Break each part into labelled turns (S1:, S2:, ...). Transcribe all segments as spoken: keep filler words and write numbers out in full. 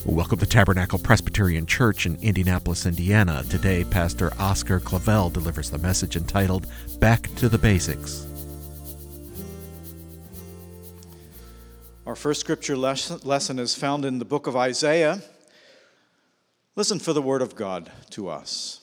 S1: Welcome to Tabernacle Presbyterian Church in Indianapolis, Indiana. Today, Pastor Oscar Clavel delivers the message entitled, Back to the Basics.
S2: Our first scripture lesson is found in the book of Isaiah. Listen for the word of God to us.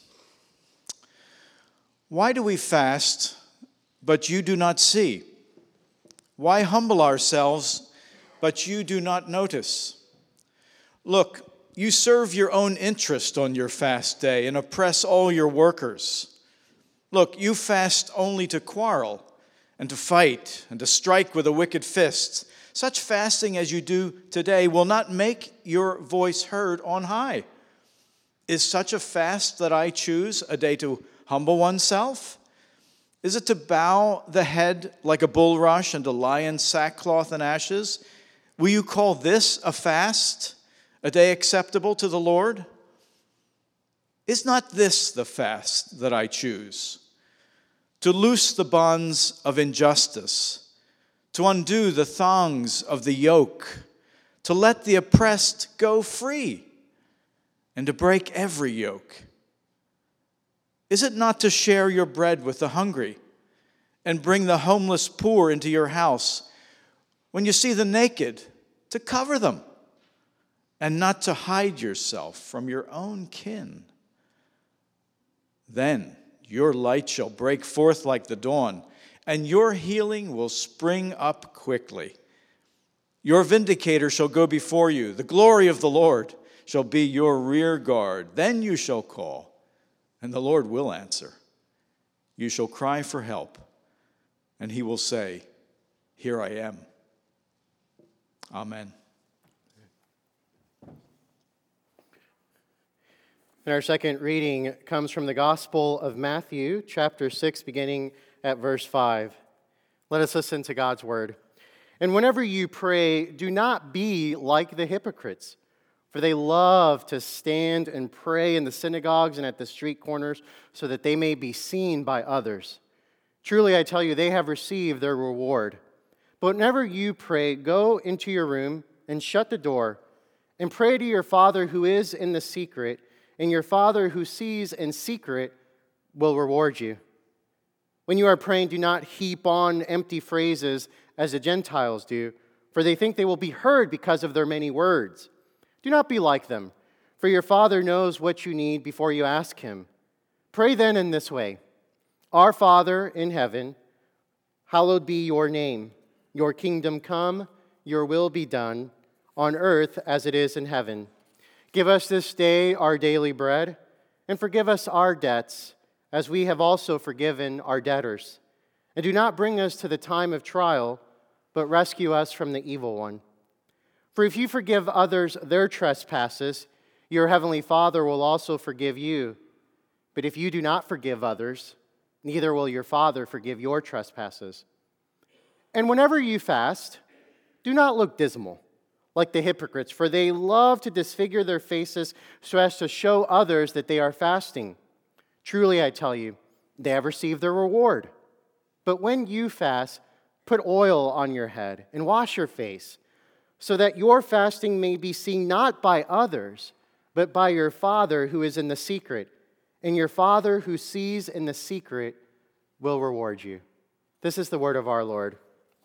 S2: Why do we fast, but you do not see? Why humble ourselves, but you do not notice? Look, you serve your own interest on your fast day and oppress all your workers. Look, you fast only to quarrel and to fight and to strike with a wicked fist. Such fasting as you do today will not make your voice heard on high. Is such a fast that I choose a day to humble oneself? Is it to bow the head like a bulrush and to lie in sackcloth and ashes? Will you call this a fast? A day acceptable to the Lord? Is not this the fast that I choose? To loose the bonds of injustice, to undo the thongs of the yoke, to let the oppressed go free, and to break every yoke? Is it not to share your bread with the hungry, and bring the homeless poor into your house? When you see the naked, to cover them, and not to hide yourself from your own kin? Then your light shall break forth like the dawn, and your healing will spring up quickly. Your vindicator shall go before you. The glory of the Lord shall be your rear guard. Then you shall call, and the Lord will answer. You shall cry for help, and he will say, Here I am. Amen.
S3: And our second reading comes from the Gospel of Matthew, chapter six, beginning at verse five. Let us listen to God's word. And whenever you pray, do not be like the hypocrites, for they love to stand and pray in the synagogues and at the street corners, so that they may be seen by others. Truly, I tell you, they have received their reward. But whenever you pray, go into your room and shut the door, and pray to your Father who is in the secret, and your Father who sees in secret will reward you. When you are praying, do not heap on empty phrases as the Gentiles do, for they think they will be heard because of their many words. Do not be like them, for your Father knows what you need before you ask him. Pray then in this way: Our Father in heaven, hallowed be your name. Your kingdom come, your will be done, on earth as it is in heaven. Give us this day our daily bread, and forgive us our debts, as we have also forgiven our debtors. And do not bring us to the time of trial, but rescue us from the evil one. For if you forgive others their trespasses, your heavenly Father will also forgive you. But if you do not forgive others, neither will your Father forgive your trespasses. And whenever you fast, do not look dismal, like the hypocrites, for they love to disfigure their faces so as to show others that they are fasting. Truly, I tell you, they have received their reward. But when you fast, put oil on your head and wash your face, so that your fasting may be seen not by others, but by your Father who is in the secret. And your Father who sees in the secret will reward you. This is the word of our Lord.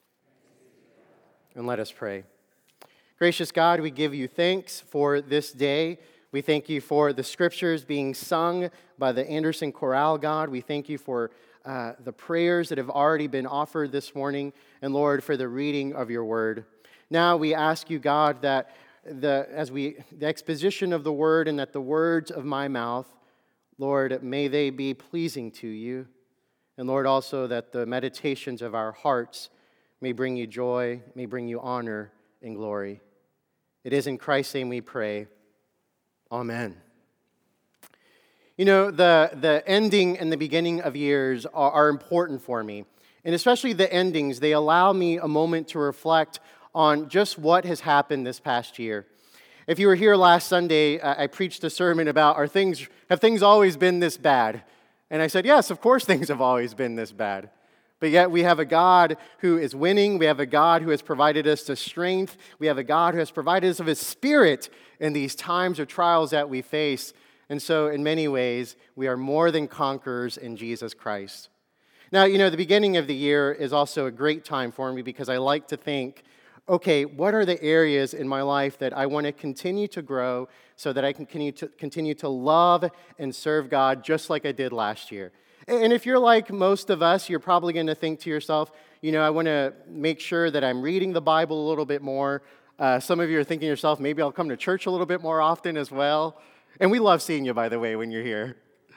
S3: And let us pray. Gracious God, we give you thanks for this day. We thank you for the scriptures being sung by the Anderson Chorale, God. We thank you for uh, the prayers that have already been offered this morning, and Lord, for the reading of your word. Now we ask you, God, that the as we the exposition of the word and that the words of my mouth, Lord, may they be pleasing to you. And Lord, also that the meditations of our hearts may bring you joy, may bring you honor and glory. It is in Christ's name we pray. Amen. You know, the, the ending and the beginning of years are, are important for me. And especially the endings, they allow me a moment to reflect on just what has happened this past year. If you were here last Sunday, I preached a sermon about, are things, have things always been this bad? And I said, yes, of course things have always been this bad. But yet we have a God who is winning. We have a God who has provided us the strength. We have a God who has provided us of His Spirit in these times of trials that we face. And so, in many ways, we are more than conquerors in Jesus Christ. Now, you know, the beginning of the year is also a great time for me because I like to think, okay, what are the areas in my life that I want to continue to grow so that I can continue to, continue to love and serve God just like I did last year? And if you're like most of us, you're probably going to think to yourself, you know, I want to make sure that I'm reading the Bible a little bit more. Uh, some of you are thinking to yourself, maybe I'll come to church a little bit more often as well. And we love seeing you, by the way, when you're here.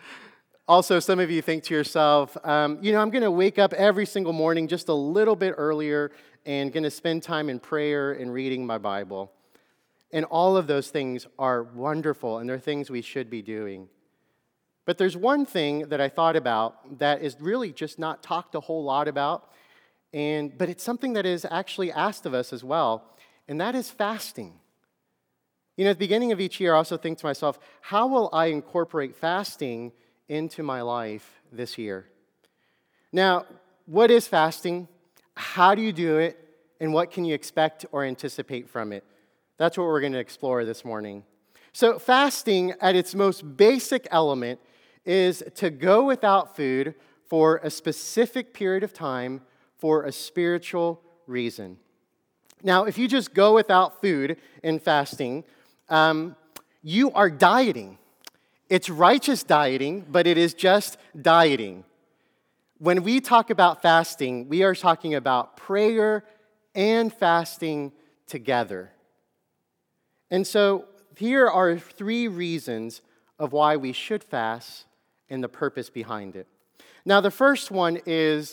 S3: Also, some of you think to yourself, um, you know, I'm going to wake up every single morning just a little bit earlier and going to spend time in prayer and reading my Bible. And all of those things are wonderful, and they're things we should be doing. But there's one thing that I thought about that is really just not talked a whole lot about, and but it's something that is actually asked of us as well, and that is fasting. You know, at the beginning of each year, I also think to myself, how will I incorporate fasting into my life this year? Now, what is fasting? How do you do it? And what can you expect or anticipate from it? That's what we're going to explore this morning. So fasting, at its most basic element, is to go without food for a specific period of time for a spiritual reason. Now, if you just go without food in fasting, um, you are dieting. It's righteous dieting, but it is just dieting. When we talk about fasting, we are talking about prayer and fasting together. And so here are three reasons of why we should fast and the purpose behind it. Now, the first one is,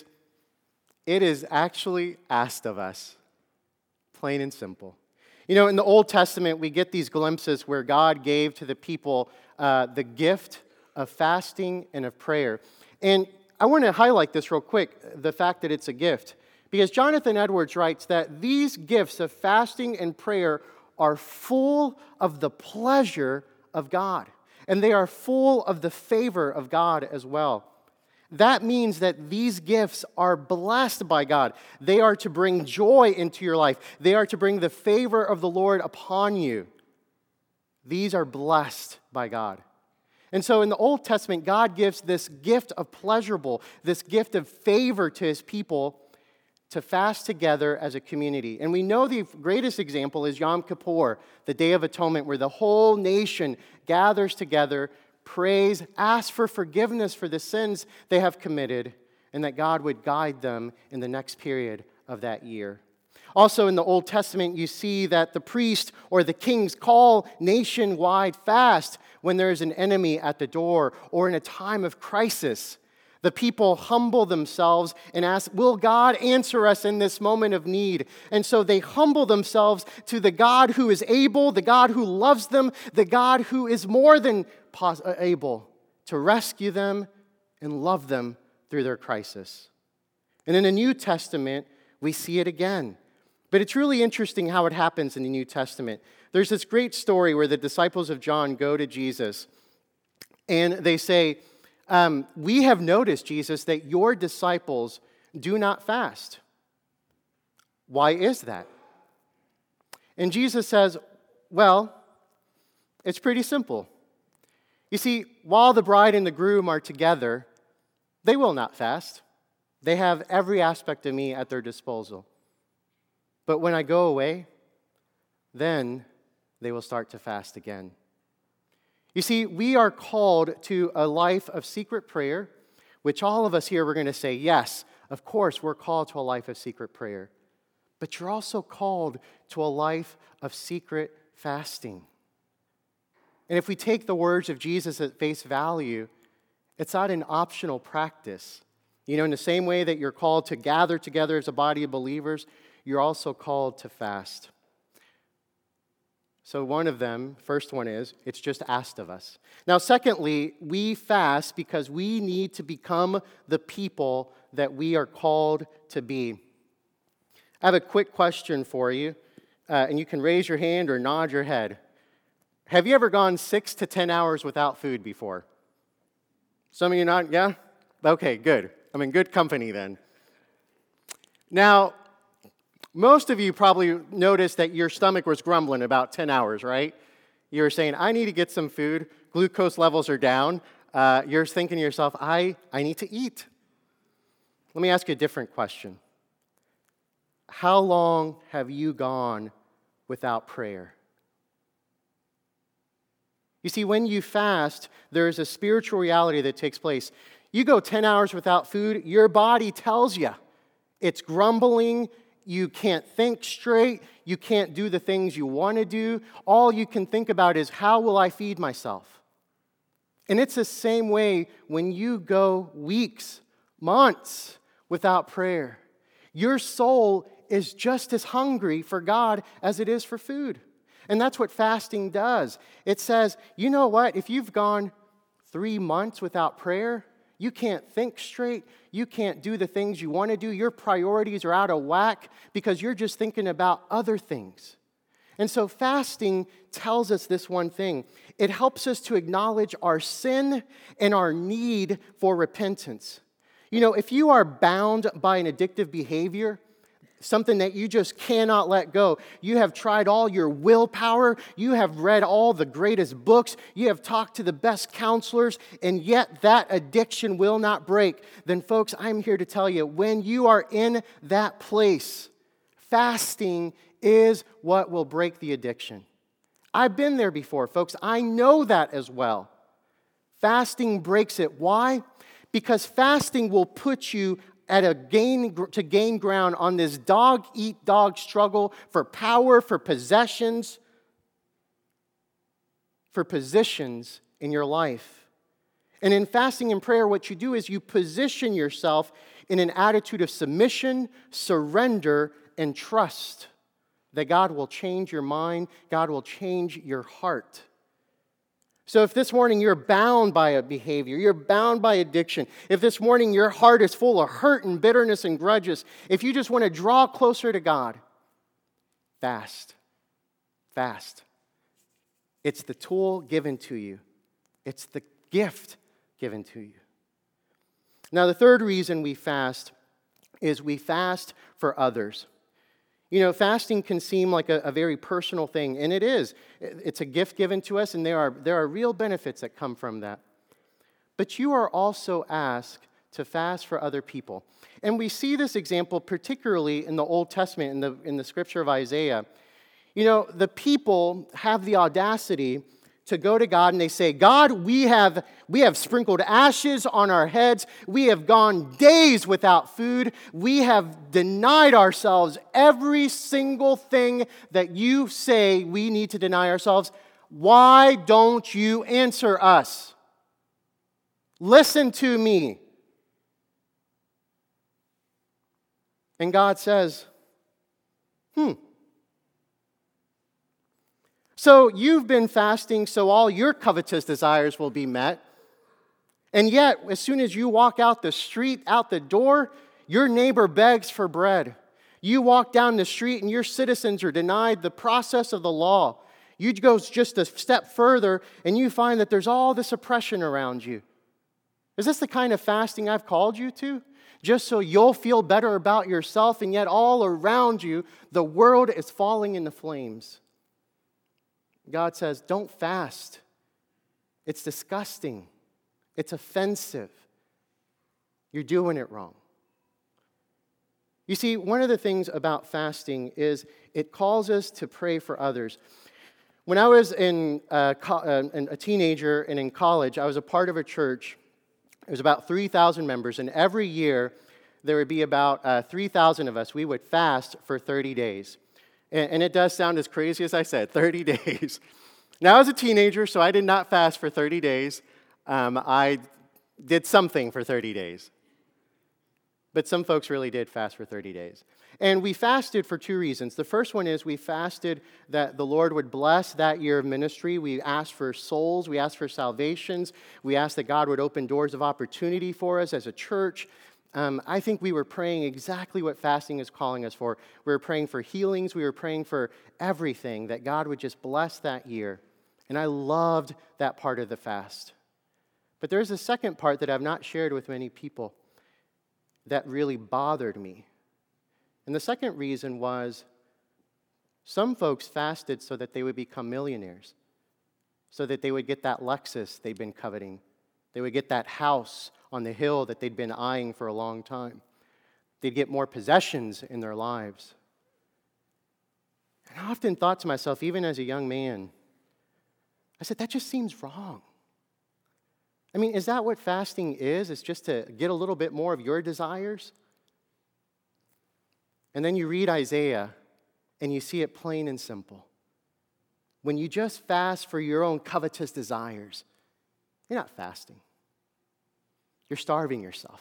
S3: it is actually asked of us, plain and simple. You know, in the Old Testament, we get these glimpses where God gave to the people uh, the gift of fasting and of prayer. And I want to highlight this real quick, the fact that it's a gift. Because Jonathan Edwards writes that these gifts of fasting and prayer are full of the pleasure of God. And they are full of the favor of God as well. That means that these gifts are blessed by God. They are to bring joy into your life. They are to bring the favor of the Lord upon you. These are blessed by God. And so in the Old Testament, God gives this gift of pleasurable, this gift of favor to his people to fast together as a community. And we know the greatest example is Yom Kippur, the Day of Atonement, where the whole nation gathers together, prays, asks for forgiveness for the sins they have committed, and that God would guide them in the next period of that year. Also in the Old Testament, you see that the priest or the kings call nationwide fast when there is an enemy at the door or in a time of crisis. The people humble themselves and ask, will God answer us in this moment of need? And so they humble themselves to the God who is able, the God who loves them, the God who is more than pos- able to rescue them and love them through their crisis. And in the New Testament, we see it again. But it's really interesting how it happens in the New Testament. There's this great story where the disciples of John go to Jesus and they say, um, we have noticed, Jesus, that your disciples do not fast. Why is that? And Jesus says, well, it's pretty simple. You see, while the bride and the groom are together, they will not fast. They have every aspect of me at their disposal. But when I go away, then they will start to fast again. You see, we are called to a life of secret prayer, which all of us here, we're going to say, yes, of course, we're called to a life of secret prayer. But you're also called to a life of secret fasting. And if we take the words of Jesus at face value, it's not an optional practice. You know, in the same way that you're called to gather together as a body of believers, you're also called to fast. So one of them, first one is, it's just asked of us. Now, secondly, we fast because we need to become the people that we are called to be. I have a quick question for you, uh, and you can raise your hand or nod your head. Have you ever gone six to ten hours without food before? Some of you not, yeah? Okay, good. I'm in good company then. Now, most of you probably noticed that your stomach was grumbling about ten hours, right? You're saying, I need to get some food. Glucose levels are down. Uh, you're thinking to yourself, I, I need to eat. Let me ask you a different question. How long have you gone without prayer? You see, when you fast, there is a spiritual reality that takes place. You go ten hours without food, your body tells you. It's grumbling, you can't think straight, you can't do the things you want to do. All you can think about is, how will I feed myself? And it's the same way when you go weeks, months without prayer. Your soul is just as hungry for God as it is for food. And that's what fasting does. It says, you know what? If you've gone three months without prayer, you can't think straight. You can't do the things you want to do. Your priorities are out of whack because you're just thinking about other things. And so fasting tells us this one thing. It helps us to acknowledge our sin and our need for repentance. You know, if you are bound by an addictive behavior, something that you just cannot let go. You have tried all your willpower. You have read all the greatest books. You have talked to the best counselors, and yet that addiction will not break. Then, folks, I'm here to tell you, when you are in that place, fasting is what will break the addiction. I've been there before, folks. I know that as well. Fasting breaks it. Why? Because fasting will put you at a gain to gain ground on this dog-eat-dog struggle for power, for possessions, for positions in your life. And in fasting and prayer, what you do is you position yourself in an attitude of submission, surrender, and trust that God will change your mind, God will change your heart. So if this morning you're bound by a behavior, you're bound by addiction, if this morning your heart is full of hurt and bitterness and grudges, if you just want to draw closer to God, fast. Fast. It's the tool given to you. It's the gift given to you. Now, the third reason we fast is we fast for others. You know, fasting can seem like a, a very personal thing, and it is. It's a gift given to us, and there are, there are real benefits that come from that. But you are also asked to fast for other people. And we see this example particularly in the Old Testament, in the, in the scripture of Isaiah. You know, the people have the audacity to go to God and they say, God, we have, we have sprinkled ashes on our heads. We have gone days without food. We have denied ourselves every single thing that you say we need to deny ourselves. Why don't you answer us? Listen to me. And God says, hmm. So you've been fasting so all your covetous desires will be met. And yet, as soon as you walk out the street, out the door, your neighbor begs for bread. You walk down the street and your citizens are denied the process of the law. You go just a step further and you find that there's all this oppression around you. Is this the kind of fasting I've called you to? Just so you'll feel better about yourself, and yet all around you, the world is falling into flames. God says, don't fast. It's disgusting. It's offensive. You're doing it wrong. You see, one of the things about fasting is it calls us to pray for others. When I was in uh, co- uh, a teenager and in college, I was a part of a church. There was about three thousand members, and every year there would be about uh, three thousand of us. We would fast for thirty days. And it does sound as crazy as I said, thirty days. Now, I was a teenager, so I did not fast for thirty days. Um, I did something for thirty days. But some folks really did fast for thirty days. And we fasted for two reasons. The first one is we fasted that the Lord would bless that year of ministry. We asked for souls. We asked for salvations. We asked that God would open doors of opportunity for us as a church. Um, I think we were praying exactly what fasting is calling us for. We were praying for healings. We were praying for everything, that God would just bless that year. And I loved that part of the fast. But there's a second part that I've not shared with many people that really bothered me. And the second reason was some folks fasted so that they would become millionaires. so that they would get that Lexus they'd been coveting. They would get that house on the hill that they'd been eyeing for a long time. They'd get more possessions in their lives. And I often thought to myself, even as a young man, I said, that just seems wrong. I mean, is that what fasting is? It's just to get a little bit more of your desires? And then you read Isaiah, and you see it plain and simple. When you just fast for your own covetous desires, you're not fasting. You're starving yourself.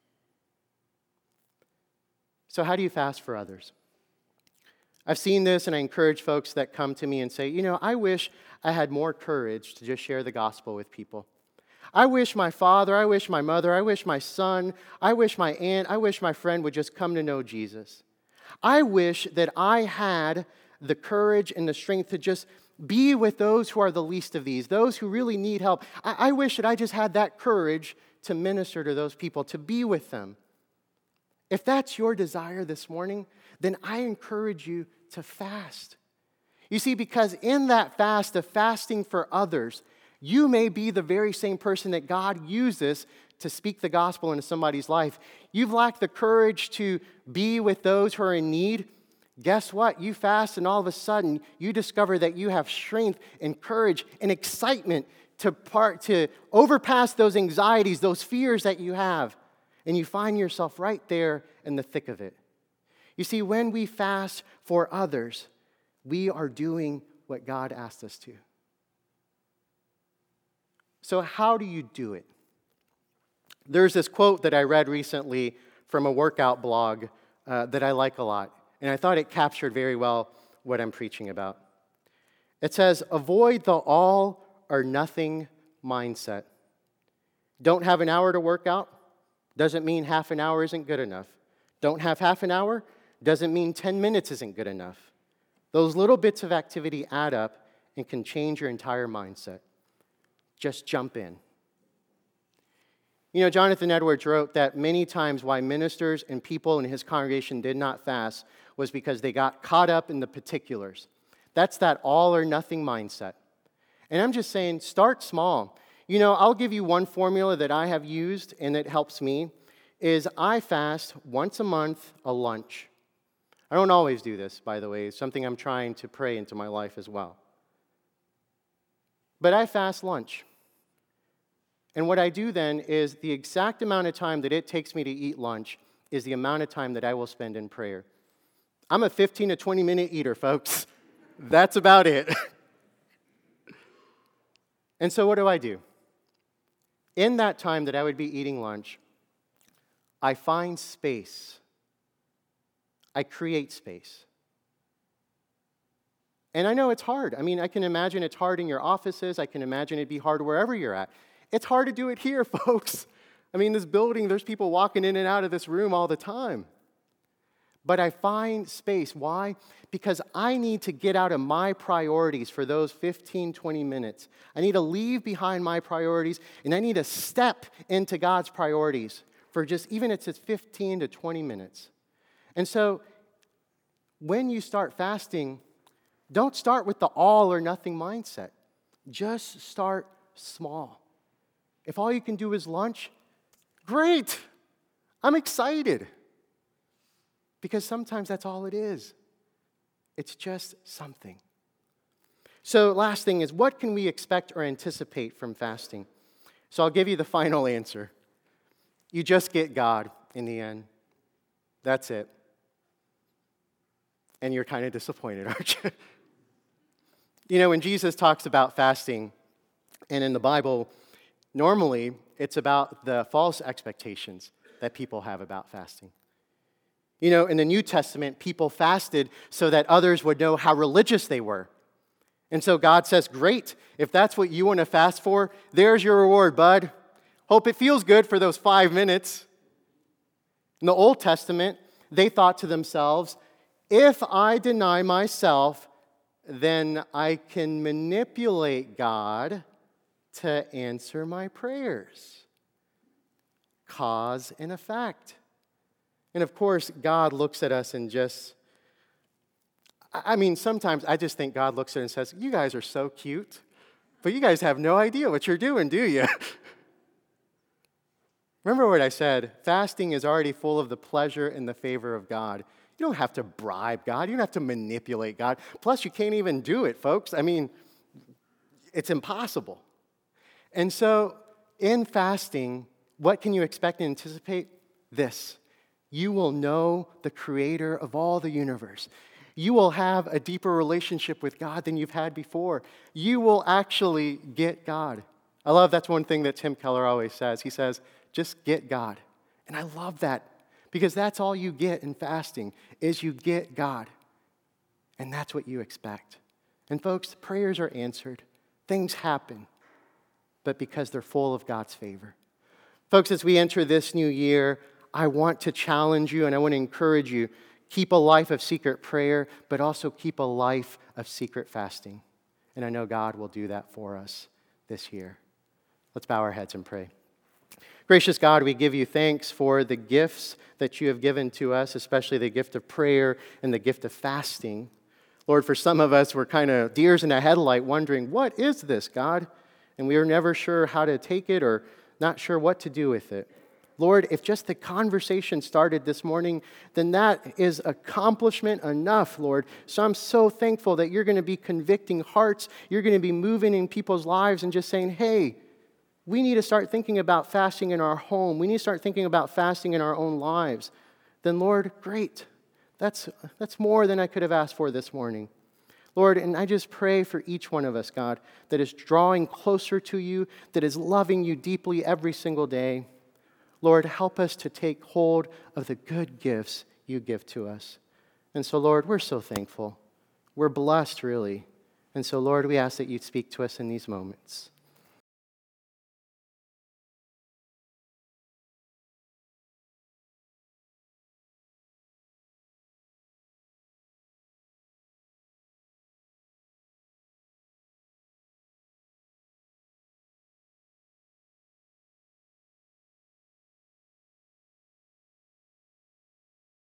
S3: So how do you fast for others? I've seen this, and I encourage folks that come to me and say, you know, I wish I had more courage to just share the gospel with people. I wish my father, I wish my mother, I wish my son, I wish my aunt, I wish my friend would just come to know Jesus. I wish that I had the courage and the strength to just be with those who are the least of these, those who really need help. I, I wish that I just had that courage to minister to those people, to be with them. If that's your desire this morning, then I encourage you to fast. You see, because in that fast of fasting for others, you may be the very same person that God uses to speak the gospel into somebody's life. You've lacked the courage to be with those who are in need. Guess what? You fast, and all of a sudden, you discover that you have strength and courage and excitement to part to overpass those anxieties, those fears that you have, and you find yourself right there in the thick of it. You see, when we fast for others, we are doing what God asked us to. So how do you do it? There's this quote that I read recently from a workout blog uh, that I like a lot, and I thought it captured very well what I'm preaching about. It says, avoid the all or nothing mindset. Don't have an hour to work out? Doesn't mean half an hour isn't good enough. Don't have half an hour? Doesn't mean ten minutes isn't good enough. Those little bits of activity add up and can change your entire mindset. Just jump in. You know, Jonathan Edwards wrote that many times why ministers and people in his congregation did not fast was because they got caught up in the particulars. That's that all or nothing mindset. And I'm just saying, start small. You know, I'll give you one formula that I have used and it helps me, is I fast once a month a lunch. I don't always do this, by the way. It's something I'm trying to pray into my life as well. But I fast lunch. And what I do then is the exact amount of time that it takes me to eat lunch is the amount of time that I will spend in prayer. I'm a fifteen to twenty minute eater, folks. That's about it. And so what do I do? In that time that I would be eating lunch, I find space. I create space. And I know it's hard. I mean, I can imagine it's hard in your offices. I can imagine it'd be hard wherever you're at. It's hard to do it here, folks. I mean, this building, there's people walking in and out of this room all the time. But I find space. Why? Because I need to get out of my priorities for those fifteen, twenty minutes. I need to leave behind my priorities, and I need to step into God's priorities for just, even if it's fifteen to twenty minutes. And so, when you start fasting, don't start with the all or nothing mindset. Just start small. If all you can do is lunch, great. I'm excited. Because sometimes that's all it is. It's just something. So last thing is, what can we expect or anticipate from fasting? So I'll give you the final answer. You just get God in the end. That's it. And you're kind of disappointed, aren't you? You know, when Jesus talks about fasting, and in the Bible, normally it's about the false expectations that people have about fasting. You know, in the New Testament, people fasted so that others would know how religious they were. And so God says, great, if that's what you want to fast for, there's your reward, bud. Hope it feels good for those five minutes. In the Old Testament, they thought to themselves, if I deny myself, then I can manipulate God to answer my prayers. Cause and effect. And of course, God looks at us and just, I mean, sometimes I just think God looks at us and says, you guys are so cute. But you guys have no idea what you're doing, do you? Remember what I said, fasting is already full of the pleasure and the favor of God. You don't have to bribe God. You don't have to manipulate God. Plus, you can't even do it, folks. I mean, it's impossible. And so, in fasting, what can you expect and anticipate? This. You will know the creator of all the universe. You will have a deeper relationship with God than you've had before. You will actually get God. I love that's one thing that Tim Keller always says. He says, just get God. And I love that because that's all you get in fasting is you get God. And that's what you expect. And folks, prayers are answered. Things happen. But because they're full of God's favor. Folks, as we enter this new year, I want to challenge you and I want to encourage you. Keep a life of secret prayer, but also keep a life of secret fasting. And I know God will do that for us this year. Let's bow our heads and pray. Gracious God, we give you thanks for the gifts that you have given to us, especially the gift of prayer and the gift of fasting. Lord, for some of us, we're kind of deers in a headlight wondering, what is this, God? And we are never sure how to take it or not sure what to do with it. Lord, if just the conversation started this morning, then that is accomplishment enough, Lord. So I'm so thankful that you're going to be convicting hearts. You're going to be moving in people's lives and just saying, hey, we need to start thinking about fasting in our home. We need to start thinking about fasting in our own lives. Then, Lord, great. That's, that's more than I could have asked for this morning. Lord, and I just pray for each one of us, God, that is drawing closer to you, that is loving you deeply every single day. Lord, help us to take hold of the good gifts you give to us. And so, Lord, we're so thankful. We're blessed, really. And so, Lord, we ask that you'd speak to us in these moments.